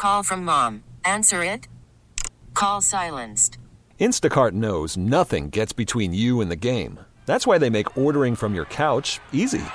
Call from mom. Answer it. Call silenced. Instacart knows nothing gets between you and the game. That's why they make ordering from your couch easy.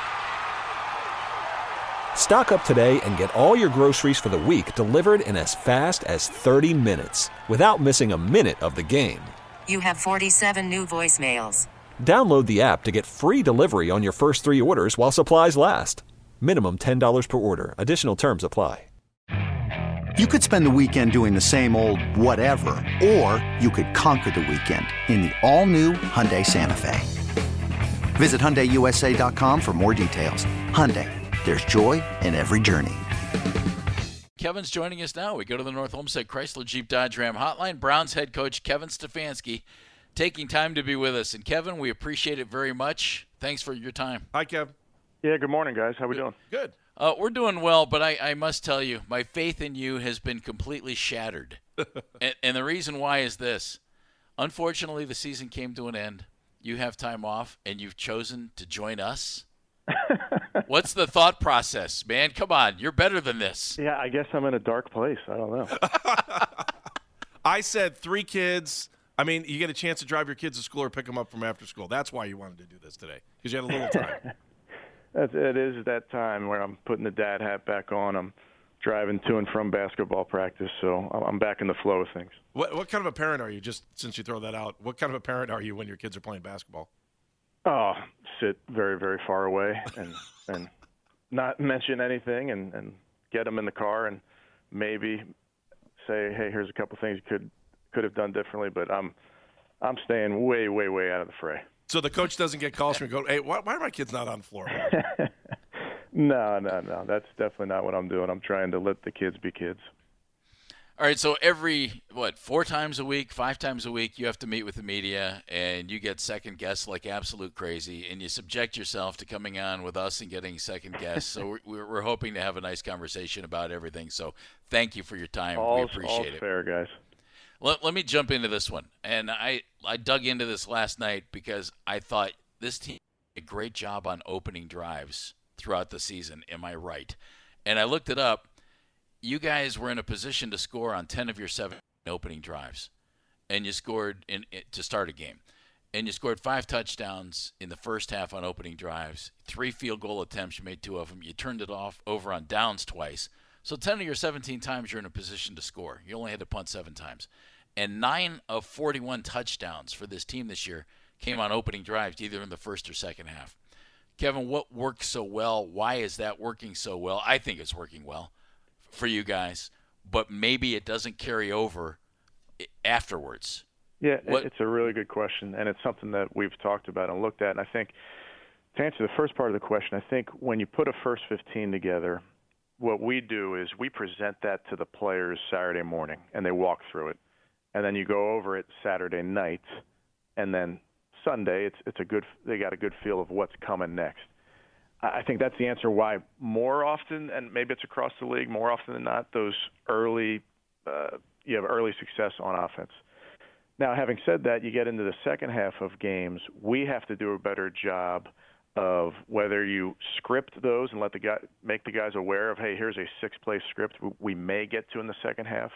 Stock up today and get all your groceries for the week delivered in as fast as 30 minutes without missing a minute of the game. You have 47 new voicemails. Download the app to get free delivery on your first 3 orders while supplies last. Minimum $10 per order. Additional terms apply. You could spend the weekend doing the same old whatever, or you could conquer the weekend in the all-new Hyundai Santa Fe. Visit HyundaiUSA.com for more details. Hyundai, there's joy in every journey. Kevin's joining us now. We go to the North Olmsted Chrysler Jeep Dodge Ram hotline. Browns head coach Kevin Stefanski taking time to be with us. And Kevin, we appreciate it very much. Thanks for your time. Hi, Kev. Yeah, good morning, guys. How we doing? Good. We're doing well, but I must tell you, my faith in you has been completely shattered. and the reason why is this. Unfortunately, the season came to an end. You have time off, and you've chosen to join us. What's the thought process, man? Come on, you're better than this. Yeah, I guess I'm in a dark place. I don't know. I said 3 kids. I mean, you get a chance to drive your kids to school or pick them up from after school. That's why you wanted to do this today, because you had a little time. It is that time where I'm putting the dad hat back on. I'm driving to and from basketball practice, so I'm back in the flow of things. What kind of a parent are you, just since you throw that out? What kind of a parent are you when your kids are playing basketball? Oh, sit very, very far away and not mention anything and get them in the car and maybe say, hey, here's a couple things you could have done differently, but I'm staying way, way, way out of the fray. So the coach doesn't get calls from you and go, hey, why are my kids not on the floor? No. That's definitely not what I'm doing. I'm trying to let the kids be kids. All right, so every, 4 times a week, 5 times a week, you have to meet with the media, and you get second guessed like absolute crazy, and you subject yourself to coming on with us and getting second guessed. So we're hoping to have a nice conversation about everything. So thank you for your time. We appreciate it. Fair, guys. Let me jump into this one. And I dug into this last night because I thought this team did a great job on opening drives throughout the season. Am I right? And I looked it up. You guys were in a position to score on 10 of your 7 opening drives. And you scored to start a game. And you scored 5 touchdowns in the first half on opening drives. 3 field goal attempts. You made 2 of them. You turned it off over on downs twice. So 10 of your 17 times you're in a position to score. You only had to punt 7 times. And 9 of 41 touchdowns for this team this year came on opening drives, either in the first or second half. Kevin, what worked so well? Why is that working so well? I think it's working well for you guys, but maybe it doesn't carry over afterwards. Yeah, it's a really good question, and it's something that we've talked about and looked at. And I think to answer the first part of the question, I think when you put a first 15 together, what we do is we present that to the players Saturday morning, and they walk through it. And then you go over it Saturday night, and then Sunday they got a good feel of what's coming next. I think that's the answer why more often, and maybe it's across the league, more often than not, those you have early success on offense. Now, having said that, you get into the second half of games, we have to do a better job of whether you script those and make the guys aware of, hey, here's a 6-play script we may get to in the second half,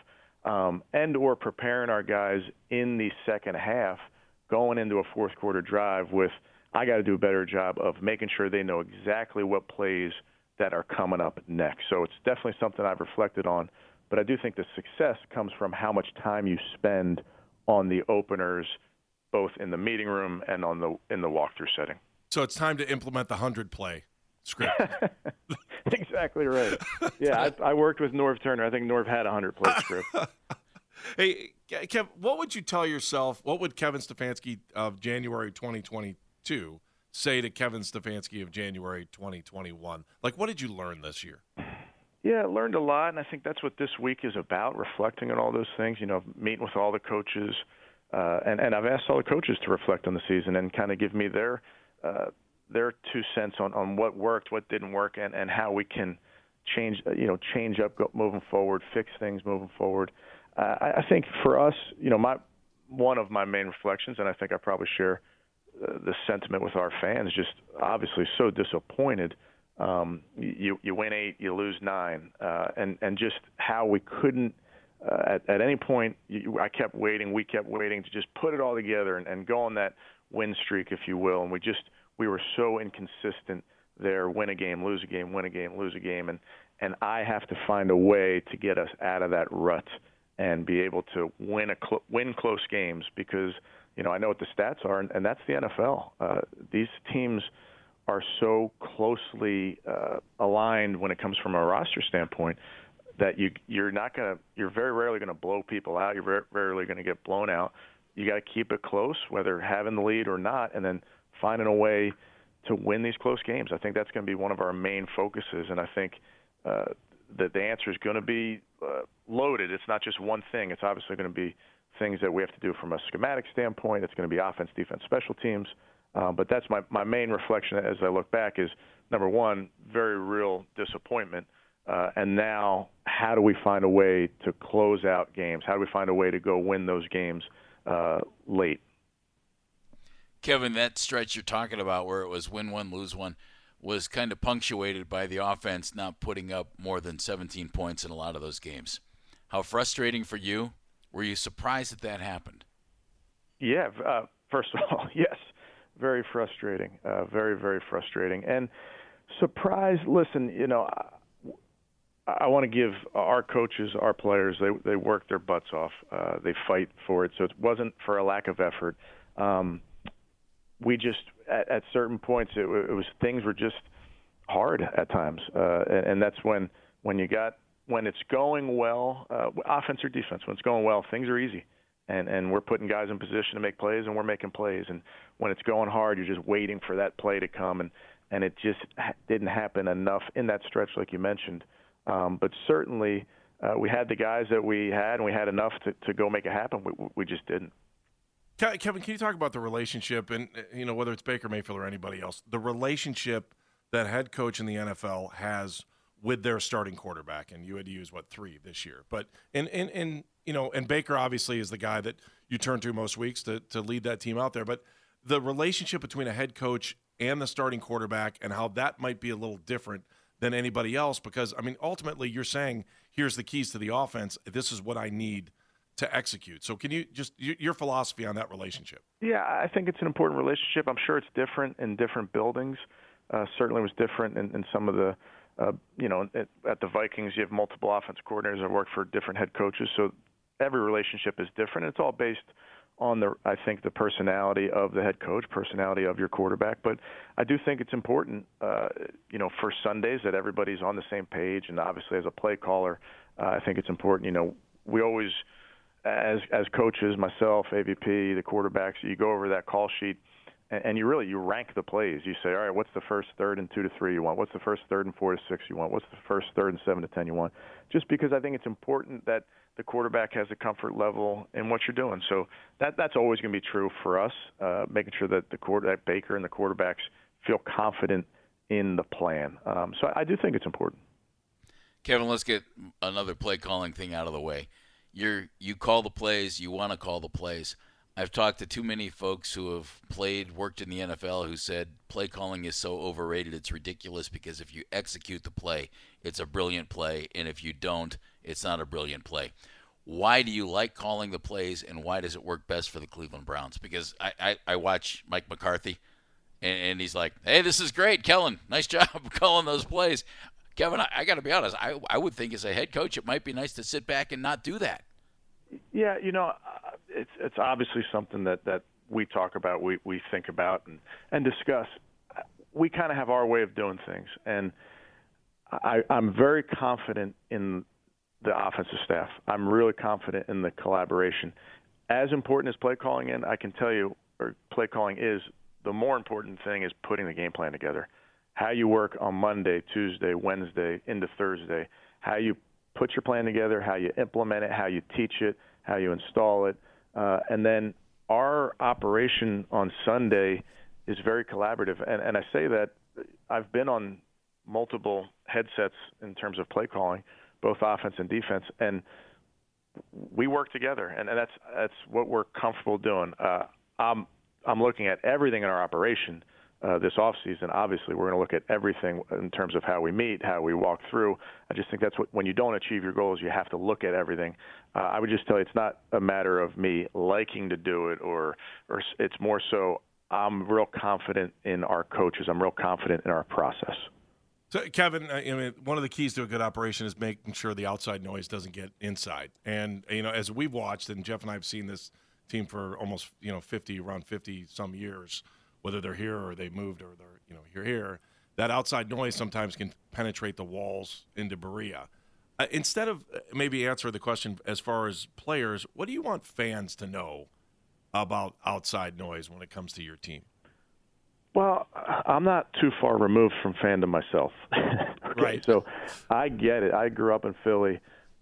and or preparing our guys in the second half going into a fourth quarter drive with, I got to do a better job of making sure they know exactly what plays that are coming up next. So it's definitely something I've reflected on, but I do think the success comes from how much time you spend on the openers, both in the meeting room and in the walkthrough setting. So it's time to implement the 100-play script. Exactly right. Yeah, I worked with Norv Turner. I think Norv had a 100-play script. Hey, Kev, what would you tell yourself? What would Kevin Stefanski of January 2022 say to Kevin Stefanski of January 2021? Like, what did you learn this year? Yeah, I learned a lot, and I think that's what this week is about, reflecting on all those things, meeting with all the coaches. And I've asked all the coaches to reflect on the season and kind of give me their 2 cents on what worked, what didn't work, and how we can change up moving forward, fix things moving forward. I think for us, one of my main reflections, and I think I probably share the sentiment with our fans, just obviously so disappointed You win 8, you lose 9, and just how we couldn't at any point. I kept waiting, we kept waiting to just put it all together and go on that win streak, if you will. And we were so inconsistent there. Win a game, lose a game, win a game, lose a game, and I have to find a way to get us out of that rut and be able to win close games, because I know what the stats are, and that's the NFL. These teams are so closely aligned when it comes from a roster standpoint that you're very rarely going to blow people out. You're very rarely going to get blown out. You got to keep it close, whether having the lead or not, and then finding a way to win these close games. I think that's going to be one of our main focuses, and I think that the answer is going to be loaded. It's not just one thing. It's obviously going to be things that we have to do from a schematic standpoint. It's going to be offense, defense, special teams. But that's my main reflection as I look back is, number one, very real disappointment. And now how do we find a way to close out games? How do we find a way to go win those games late? Kevin, that stretch you're talking about where it was win one, lose one was kind of punctuated by the offense not putting up more than 17 points in a lot of those games. How frustrating for you? Were you surprised that happened? Yeah, first of all, yes. Very frustrating, very, very frustrating. And surprised, listen, I want to give our coaches, our players, they work their butts off. They fight for it. So it wasn't for a lack of effort. We just, at certain points, it was things were just hard at times. And that's when it's going well, offense or defense, when it's going well, things are easy. And we're putting guys in position to make plays, and we're making plays. And when it's going hard, you're just waiting for that play to come. And it just didn't happen enough in that stretch, like you mentioned. But certainly we had the guys that we had, and we had enough to go make it happen. We just didn't. Kevin, can you talk about the relationship, and whether it's Baker Mayfield or anybody else, the relationship that head coach in the NFL has with their starting quarterback? And you had to use 3 this year, but and Baker obviously is the guy that you turn to most weeks to lead that team out there. But the relationship between a head coach and the starting quarterback, and how that might be a little different than anybody else, because ultimately you're saying, here's the keys to the offense. This is what I need to execute. So can you just your philosophy on that relationship? Yeah, I think it's an important relationship. I'm sure it's different in different buildings. Certainly was different in some of the, at the Vikings, you have multiple offense coordinators that work for different head coaches. So every relationship is different. It's all based on the personality of the head coach, personality of your quarterback. But I do think it's important, for Sundays that everybody's on the same page. And obviously as a play caller, I think it's important. We always, as coaches, myself, AVP, the quarterbacks, you go over that call sheet and you rank the plays. You say, all right, what's the first third and 2 to 3 you want? What's the first third and 4 to 6 you want? What's the first third and 7 to 10 you want? Just because I think it's important that the quarterback has a comfort level in what you're doing. So that's always going to be true for us, making sure that that Baker and the quarterbacks feel confident in the plan. So I do think it's important. Kevin, let's get another play calling thing out of the way. You call the plays, you want to call the plays. I've talked to too many folks who have worked in the NFL, who said play calling is so overrated, it's ridiculous, because if you execute the play, it's a brilliant play, and if you don't, it's not a brilliant play. Why do you like calling the plays, and why does it work best for the Cleveland Browns? Because I watch Mike McCarthy, and he's like, hey, this is great, Kellen. Nice job calling those plays. Kevin, I got to be honest, I would think as a head coach it might be nice to sit back and not do that. Yeah, it's obviously something that we talk about, we think about and discuss. We kind of have our way of doing things, and I'm very confident in the offensive staff. I'm really confident in the collaboration. As important as play calling I can tell you, or play calling is, the more important thing is putting the game plan together. How you work on Monday, Tuesday, Wednesday, into Thursday, how you put your plan together, how you implement it, how you teach it, how you install it. And then our operation on Sunday is very collaborative. And I say that I've been on multiple headsets in terms of play calling, both offense and defense, and we work together. And that's what we're comfortable doing. I'm looking at everything in our operation, this offseason. Obviously, we're going to look at everything in terms of how we meet, how we walk through. I just think that's when you don't achieve your goals, you have to look at everything. I would just tell you it's not a matter of me liking to do it, or it's more so I'm real confident in our coaches. I'm real confident in our process. So, Kevin, I mean, one of the keys to a good operation is making sure the outside noise doesn't get inside. And, as we've watched, and Jeff and I have seen this team for almost, around 50 some years, whether they're here or they moved or they're, here, that outside noise sometimes can penetrate the walls into Berea. Instead of maybe answer the question as far as players, what do you want fans to know about outside noise when it comes to your team? Well, I'm not too far removed from fandom myself. Okay, right. So I get it. I grew up in Philly.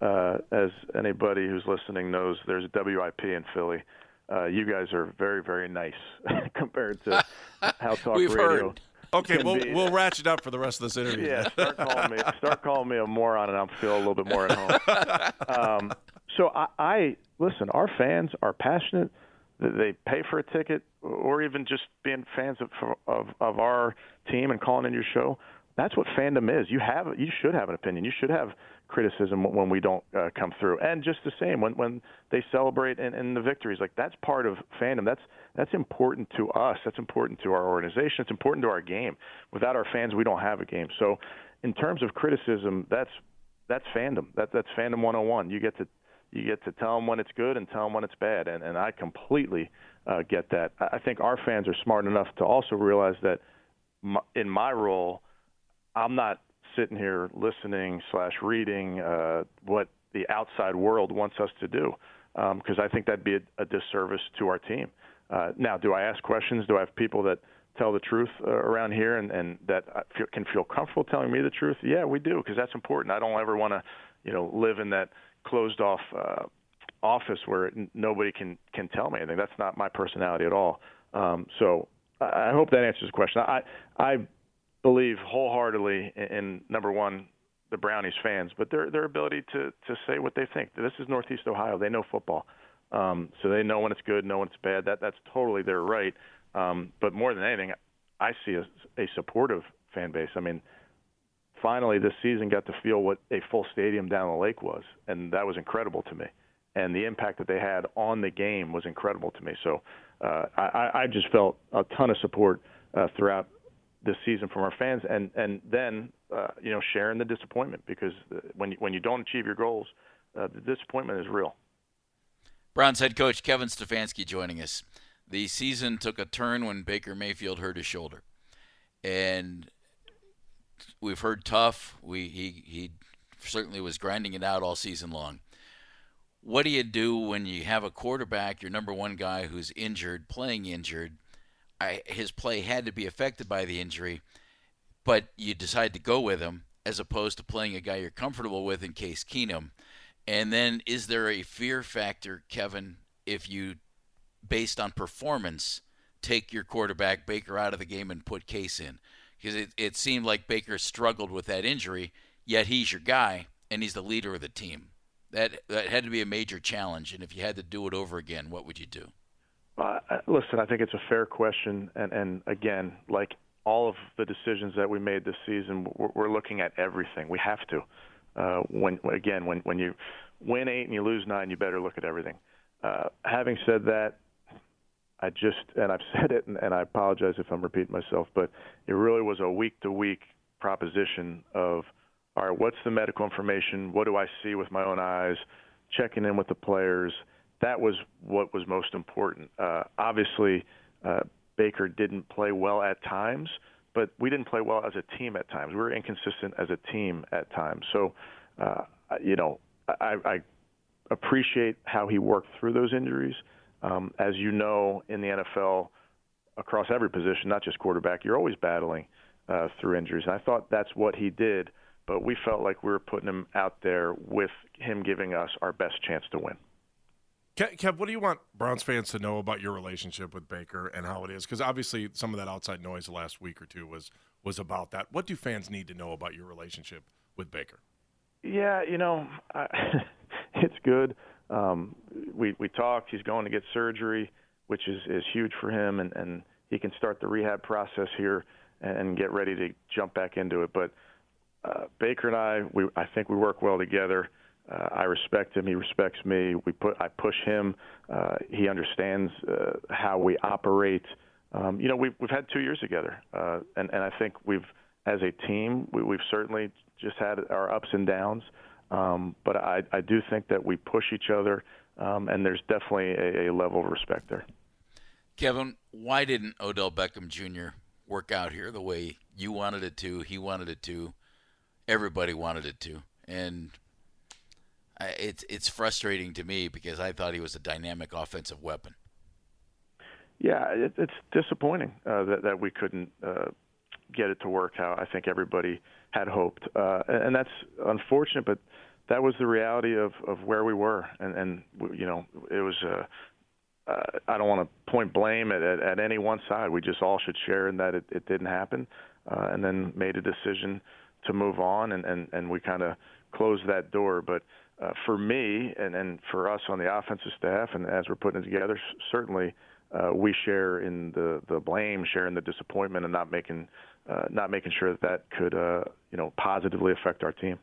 As anybody who's listening knows, there's a WIP in Philly. You guys are very, very nice compared to how talk We've radio. heard. Okay, we'll ratchet up for the rest of this interview. Yeah, start calling me a moron, and I'll feel a little bit more at home. So I listen. Our fans are passionate. They pay for a ticket, or even just being fans of our team and calling in your show. That's what fandom is. You should have an opinion. You should have criticism when we don't come through, and just the same when they celebrate and the victories. Like, that's part of fandom. That's important to us. That's important to our organization. It's important to our game. Without our fans, we don't have a game. So, in terms of criticism, that's fandom. That's fandom 101. You get to tell them when it's good and tell them when it's bad, and I completely get that. I think our fans are smart enough to also realize that in my role, I'm not sitting here listening / reading what the outside world wants us to do, because I think that'd be a disservice to our team. Now, do I ask questions? Do I have people that tell the truth around here and that can feel comfortable telling me the truth? Yeah, we do, because that's important. I don't ever want to, live in that closed-off office where nobody can tell me anything. That's not my personality at all. So I hope that answers the question. I believe wholeheartedly in, number one, the Brownies fans, but their ability to say what they think. This is Northeast Ohio. They know football. So they know when it's good, know when it's bad. That's totally their right. But more than anything, I see a supportive fan base. I mean, finally this season got to feel what a full stadium down the lake was, and that was incredible to me. And the impact that they had on the game was incredible to me. So I just felt a ton of support throughout this season from our fans, and then sharing the disappointment, because when you don't achieve your goals, the disappointment is real. Browns head coach Kevin Stefanski joining us. The season took a turn when Baker Mayfield hurt his shoulder, and we've heard tough. He certainly was grinding it out all season long. What do you do when you have a quarterback, your number one guy, who's injured, playing injured? His play had to be affected by the injury, but you decide to go with him as opposed to playing a guy you're comfortable with in Case Keenum. And then is there a fear factor, Kevin, if you, based on performance, take your quarterback Baker out of the game and put Case in? Because it seemed like Baker struggled with that injury, yet he's your guy and he's the leader of the team. That had to be a major challenge, and if you had to do it over again, what would you do? Listen, I think it's a fair question, and again, like all of the decisions that we made this season, we're looking at everything. We have to. When you win 8 and you lose 9, you better look at everything. Having said that, I've said it, and I apologize if I'm repeating myself, but it really was a week-to-week proposition of, all right, what's the medical information? What do I see with my own eyes? Checking in with the players. That was what was most important. Obviously, Baker didn't play well at times, but we didn't play well as a team at times. We were inconsistent as a team at times. So, I appreciate how he worked through those injuries. As you know, in the NFL, across every position, not just quarterback, you're always battling through injuries. And I thought that's what he did, but we felt like we were putting him out there with him giving us our best chance to win. Kev, what do you want Browns fans to know about your relationship with Baker and how it is? Because obviously some of that outside noise the last week or two was about that. What do fans need to know about your relationship with Baker? Yeah, it's good. We talked. He's going to get surgery, which is huge for him, and he can start the rehab process here and get ready to jump back into it. But Baker and I think we work well together. I respect him. He respects me. I push him. He understands how we operate. We've had 2 years together, and I think as a team, we've certainly just had our ups and downs. But I do think that we push each other, and there's definitely a level of respect there. Kevin, why didn't Odell Beckham Jr. work out here the way you wanted it to, he wanted it to, everybody wanted it to? And it's frustrating to me because I thought he was a dynamic offensive weapon. Yeah, it's disappointing that we couldn't get it to work how I think everybody had hoped. And that's unfortunate, but that was the reality of where we were. And it was I don't want to point blame at any one side. We just all should share in that it didn't happen, and then made a decision to move on, and we kind of closed that door. But for me and for us on the offensive staff, and as we're putting it together, certainly we share in the blame, share in the disappointment, and not making sure that could positively affect our team.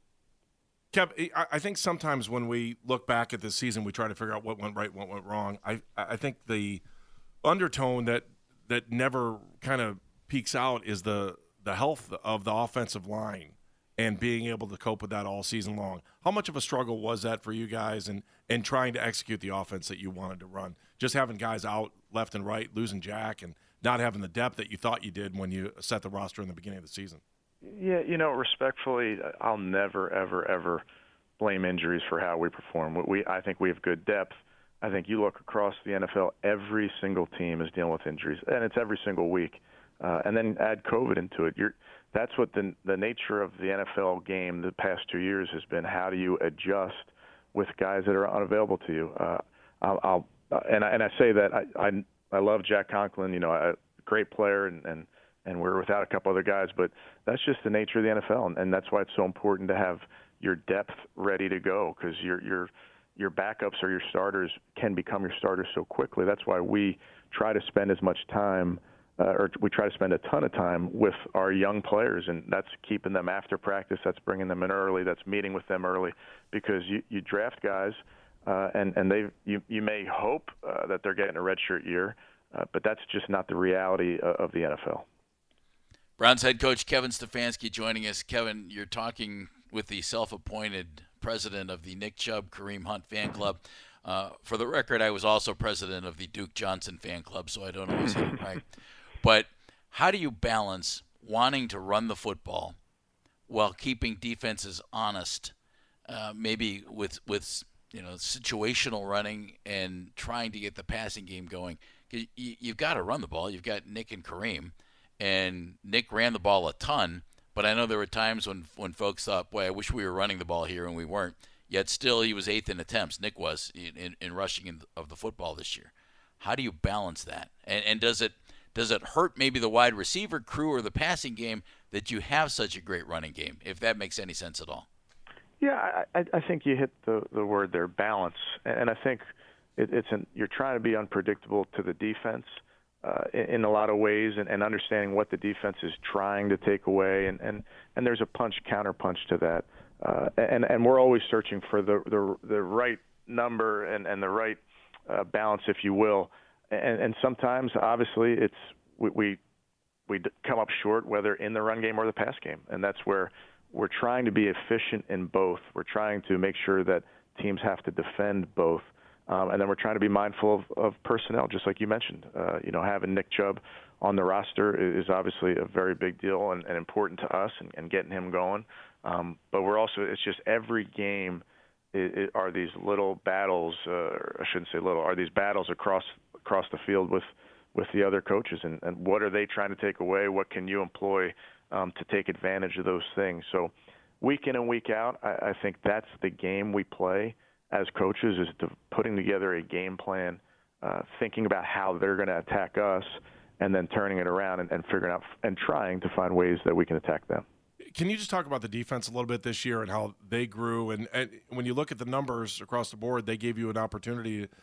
Kev, I think sometimes when we look back at this season, we try to figure out what went right, what went wrong. I think the undertone that never kind of peaks out is the health of the offensive line and being able to cope with that all season long. How much of a struggle was that for you guys and trying to execute the offense that you wanted to run? Just having guys out left and right, losing Jack, and not having the depth that you thought you did when you set the roster in the beginning of the season. Yeah, respectfully, I'll never, ever, ever blame injuries for how we perform. I think we have good depth. I think you look across the NFL, every single team is dealing with injuries, and it's every single week. And then add COVID into it. That's what the nature of the NFL game the past 2 years has been. How do you adjust with guys that are unavailable to you? I say that I love Jack Conklin. A great player, and we're without a couple other guys, but that's just the nature of the NFL, and that's why it's so important to have your depth ready to go, because your backups or your starters can become your starters so quickly. That's why we try to spend as much time, or we try to spend a ton of time with our young players, and that's keeping them after practice, that's bringing them in early, that's meeting with them early, because you draft guys, and you may hope that they're getting a redshirt year, but that's just not the reality of the NFL. Browns head coach Kevin Stefanski joining us. Kevin, you're talking with the self-appointed president of the Nick Chubb Kareem Hunt fan club. For the record, I was also president of the Duke Johnson fan club, so I don't always get it right. But how do you balance wanting to run the football while keeping defenses honest, maybe with situational running and trying to get the passing game going? You've got to run the ball. You've got Nick and Kareem. And Nick ran the ball a ton, but I know there were times when folks thought, boy, I wish we were running the ball here, and we weren't. Yet still he was 8th in attempts, Nick was, in rushing of the football this year. How do you balance that? And does it hurt maybe the wide receiver crew or the passing game that you have such a great running game, if that makes any sense at all? Yeah, I think you hit the word there, balance. And I think you're trying to be unpredictable to the defense in a lot of ways, and understanding what the defense is trying to take away, and there's a counter-punch to that, and we're always searching for the right number and the right balance, if you will, and sometimes obviously we come up short, whether in the run game or the pass game, and that's where we're trying to be efficient in both. We're trying to make sure that teams have to defend both. And then we're trying to be mindful of personnel, just like you mentioned. Having Nick Chubb on the roster is obviously a very big deal and important to us, and getting him going. But we're also, it's just every game are these little battles, I shouldn't say little, are these battles across the field with the other coaches, and what are they trying to take away? What can you employ to take advantage of those things? So week in and week out, I think that's the game we play as coaches, is putting together a game plan, thinking about how they're going to attack us, and then turning it around and figuring out and trying to find ways that we can attack them. Can you just talk about the defense a little bit this year and how they grew? And when you look at the numbers across the board, they gave you an opportunity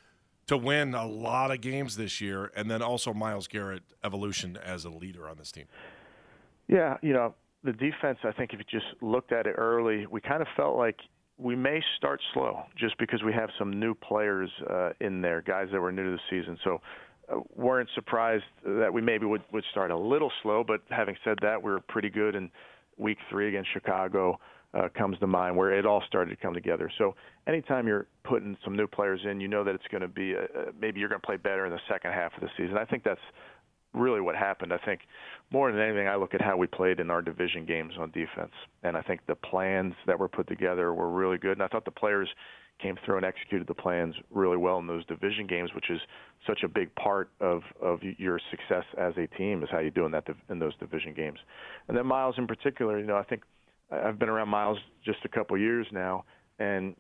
to win a lot of games this year, and then also Myles Garrett evolution as a leader on this team? Yeah, the defense, I think if you just looked at it early, we kind of felt like we may start slow just because we have some new players in there, guys that were new to the season. So weren't surprised that we maybe would start a little slow, but having said that, we were pretty good in week 3 against Chicago. Comes to mind where it all started to come together. So anytime you're putting some new players in, you know that it's going to be maybe you're going to play better in the second half of the season. I think that's really what happened. I think more than anything, I look at how we played in our division games on defense, and I think the plans that were put together were really good. And I thought the players came through and executed the plans really well in those division games, which is such a big part of your success as a team is how you do in those division games. And then Myles in particular, I think I've been around Myles just a couple years now, and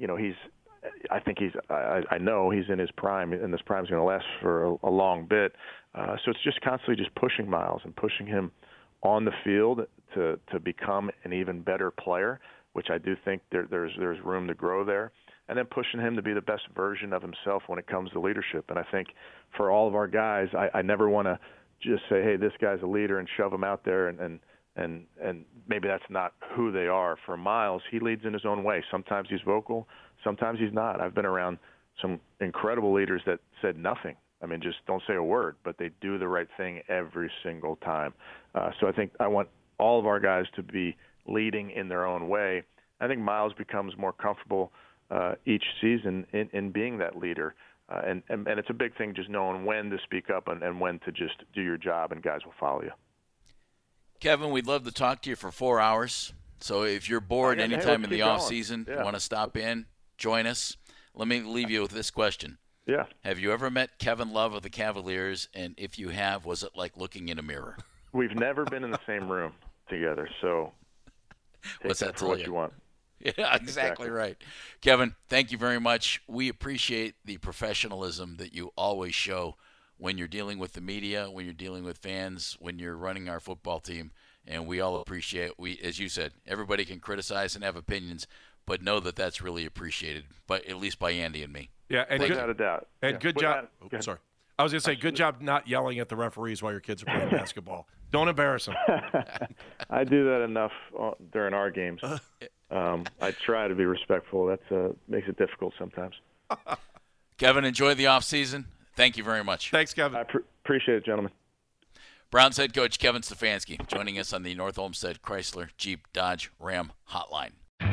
I know he's in his prime, and this prime is going to last for a long bit. So it's just constantly just pushing Myles and pushing him on the field to become an even better player, which I do think there's room to grow there, and then pushing him to be the best version of himself when it comes to leadership. And I think for all of our guys, I never want to just say, hey, this guy's a leader and shove him out there and maybe that's not who they are. For Myles, he leads in his own way. Sometimes he's vocal, sometimes he's not. I've been around some incredible leaders that said nothing. I mean, just don't say a word, but they do the right thing every single time. So I think I want all of our guys to be leading in their own way. I think Myles becomes more comfortable each season in being that leader. And it's a big thing just knowing when to speak up and when to just do your job, and guys will follow you. Kevin, we'd love to talk to you for 4 hours. So if you're bored anytime in the off season, you want to stop in, join us. Let me leave you with this question. Yeah. Have you ever met Kevin Love of the Cavaliers? And if you have, was it like looking in a mirror? We've never been in the same room together, so what's that for what you want. Yeah, exactly right. Kevin, thank you very much. We appreciate the professionalism that you always show when you're dealing with the media, when you're dealing with fans, when you're running our football team, and we all appreciate as you said, everybody can criticize and have opinions, but know that that's really appreciated, but at least by Andy and me. Yeah, and without a doubt. And good job. Sorry. I was going to say, good job not yelling at the referees while your kids are playing basketball. Don't embarrass them. I do that enough during our games. I try to be respectful. That makes it difficult sometimes. Kevin, enjoy the off season. Thank you very much. Thanks, Kevin. I appreciate it, gentlemen. Browns head coach Kevin Stefanski joining us on the North Olmsted Chrysler Jeep Dodge Ram hotline.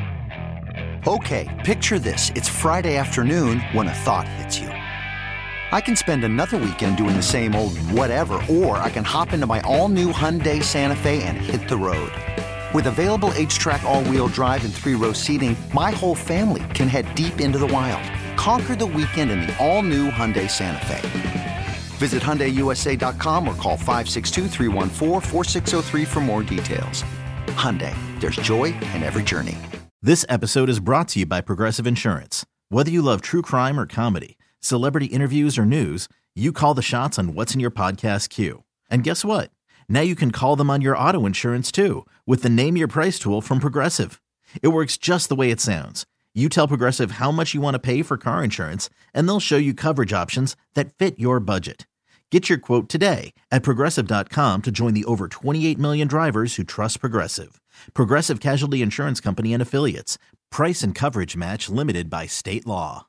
Okay, picture this. It's Friday afternoon when a thought hits you. I can spend another weekend doing the same old whatever, or I can hop into my all-new Hyundai Santa Fe and hit the road. With available H-Track all-wheel drive and 3-row seating, my whole family can head deep into the wild. Conquer the weekend in the all-new Hyundai Santa Fe. Visit HyundaiUSA.com or call 562-314-4603 for more details. Hyundai, there's joy in every journey. This episode is brought to you by Progressive Insurance. Whether you love true crime or comedy, celebrity interviews or news, you call the shots on what's in your podcast queue. And guess what? Now you can call them on your auto insurance too with the Name Your Price tool from Progressive. It works just the way it sounds. You tell Progressive how much you want to pay for car insurance, and they'll show you coverage options that fit your budget. Get your quote today at Progressive.com to join the over 28 million drivers who trust Progressive. Progressive Casualty Insurance Company and Affiliates. Price and coverage match limited by state law.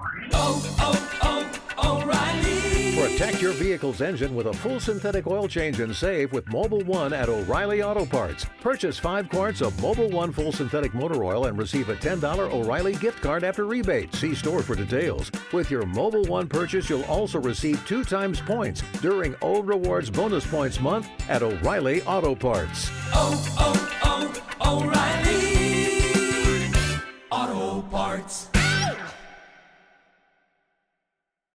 O'Reilly. Protect your vehicle's engine with a full synthetic oil change and save with Mobil 1 at O'Reilly Auto Parts. Purchase 5 quarts of Mobil 1 full synthetic motor oil and receive a $10 O'Reilly gift card after rebate. See store for details. With your Mobil 1 purchase, you'll also receive 2 times points during Old Rewards Bonus Points Month at O'Reilly Auto Parts. O'Reilly Auto Parts.